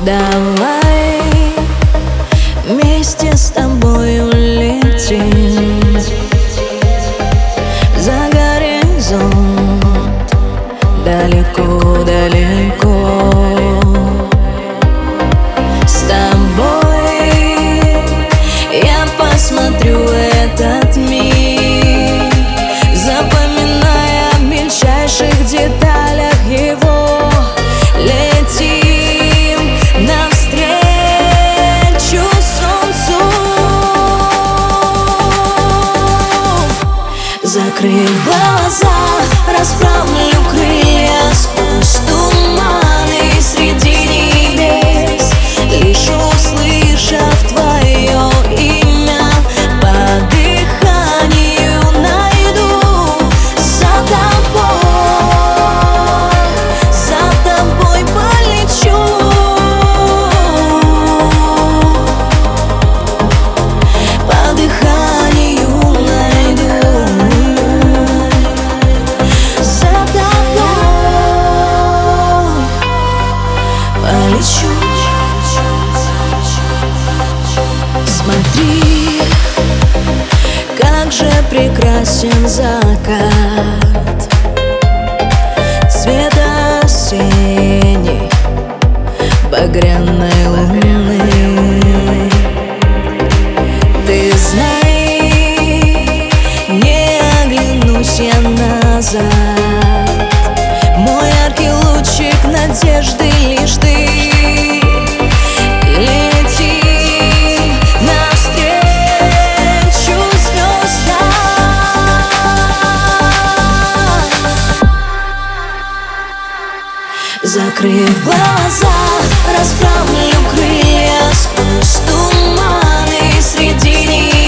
Давай вместе с тобой улетим за горизонт, далеко-далеко. С тобой я посмотрю этот мир, запоминая в мельчайших деталях его. Летим навстречу солнцу. Закрыв глаза, расправлю крылья сквозь туманы среди небес, лишь услышав твое имя, по дыханию найду за тобой полечу. По дыханию найду за тобой полечу. Смотри, как же прекрасен закат, цвета осенней багряной луны. Ты знай, не оглянусь я назад, мой яркий лучик надежды лишь ты. Летим навстречу звездам. Закрыв глаза, расправлю крылья сквозь туманы среди них.